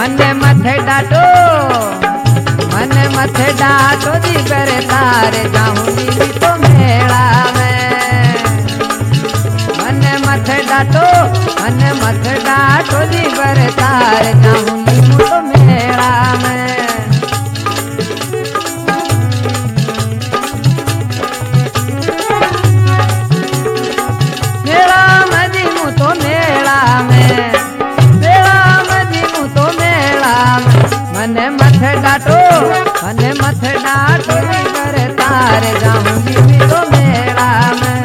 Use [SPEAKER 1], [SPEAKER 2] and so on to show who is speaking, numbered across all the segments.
[SPEAKER 1] मथे डाटो जी करे तारे जाऊंगी भी तो मेला में। मथे डाटो जी करे तारे जाऊंगी भी तो मेला में। मेला में जी मु तो मेला में, मेला में जी मु तो मेला में। मथे डाटो जी करे तारे जाऊंगी भी तो मेला में।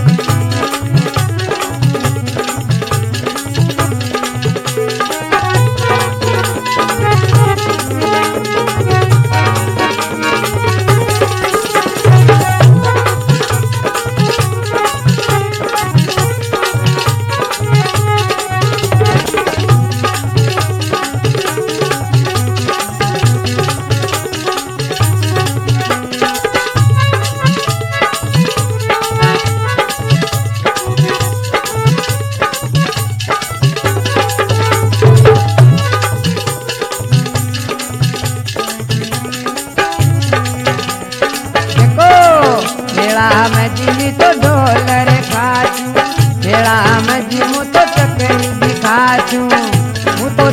[SPEAKER 1] मेला में जी तो ढोल रे खाचू, मेला में जी मु तो चकरी भी खाचू। मु तो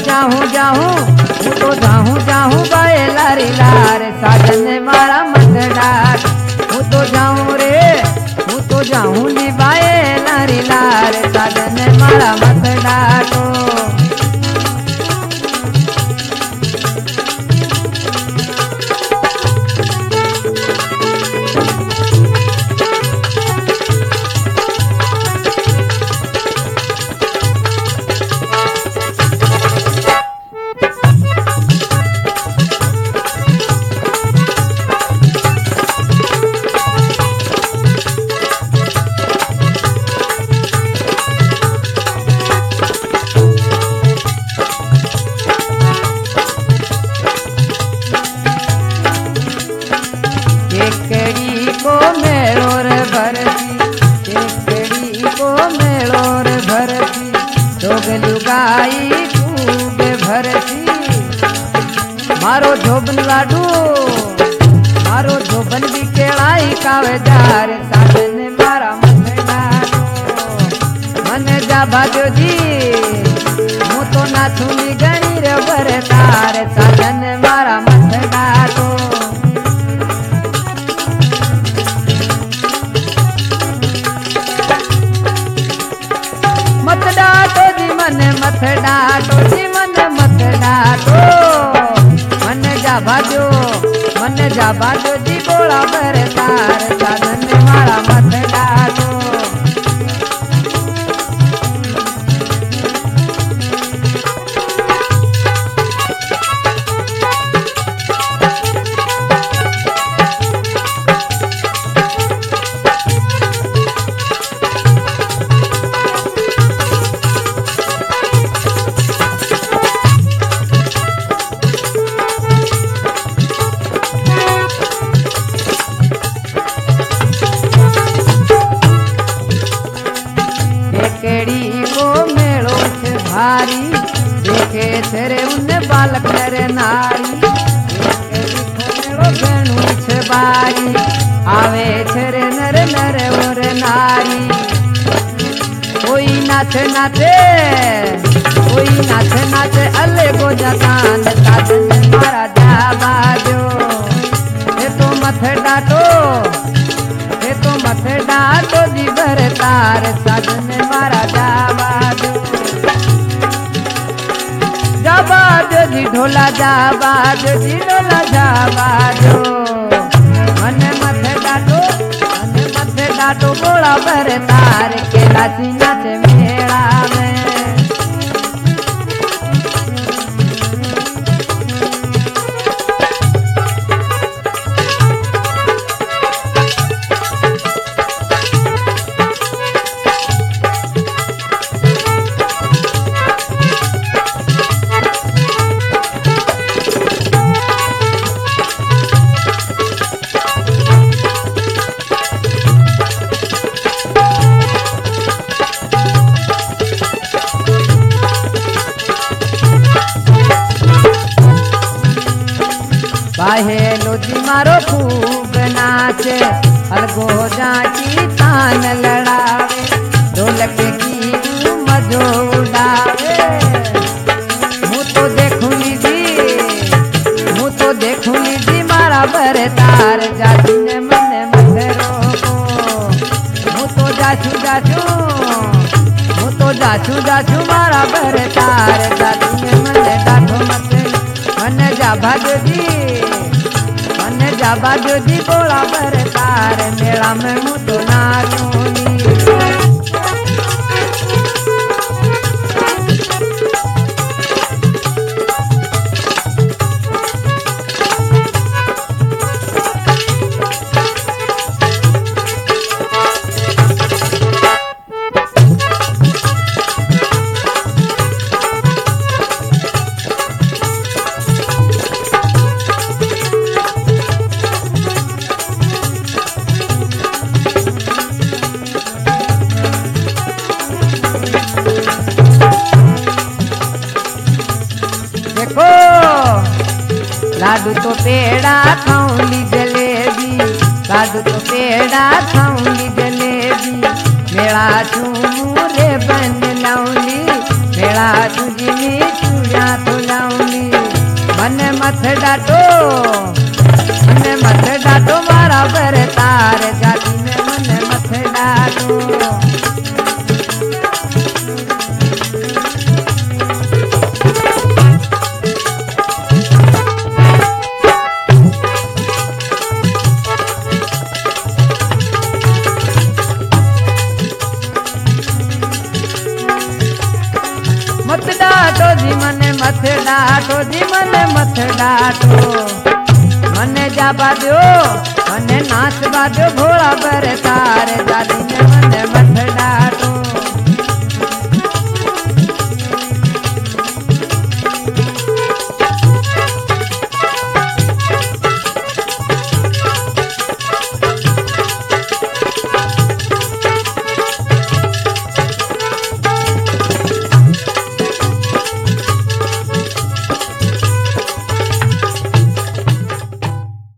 [SPEAKER 1] जाऊं बाए लारी लारे साजन मारा मत डाट। मु तो जाऊं नी बाए लारी लारे साजन मारा मत डाटो। केकड़ी को मेलो रे भरती, केकड़ी को मेलो रे भरती। जोग लुगाई खूब भरती। मारो झोबन लाडू, मारो झोबन भी केलाई कावे जार साजन मारा मन डाटो। मन जा भाजो जी मु तो नाचूनी गणी रे भरे तारे साजन मारा मन डाटो। मत डाटो जी मन मत डाटो जी मन मत डाटो। मन जा भाजो जी बोला भरे तार साजन मारा मत डाटो। केकड़ी को मेलो छे भारी, देखे तेरे उन्ने बालक नरे नारी। केकड़ी को मेलो बेणु छे बारी, आवे छे नर नर और नारी। कोई नाचे नाचे, कोई नाचे नाचे अले गोजा कान साजन मारा जा बाजो। ये तो मत डाटो, ये तो मत डाटो जी भरे तार साजन मारा जा बाजो। जा बाजो जी ढोला जा बाजो जी ढोला जा बाजो। मन मत डाटो बोला भरे तार के नाची नाचे मेला में। बाहेलो जी मारो खूब नाचे अलगो जाची तान लड़ावे ढोलक की मजो उड़ावे मुँह तो देखूं जी मारा बरतार जाती ने मन मत रोको मुँह तो जाचू मारा बरतार जाती ने मन डाठो मत मन जा भाग्यो जी बोला बरतार मेला में मुँह तो नाचूंगी लाडू तो पेड़ा खाऊंगी जलेबी लाडू तो पेड़ा खाऊंगी जलेबी मेरा चूमू रे बन लाऊंगी मेरा तुझी चूड़िया तो लाऊंगी मन मत डाटो मारा बरतार जाती में मन मत डाटो मत डाटो जी मने मत डाटो मने जाबा दो मने नाचबा दो भोला बरतार दादी ने मने मत डाटो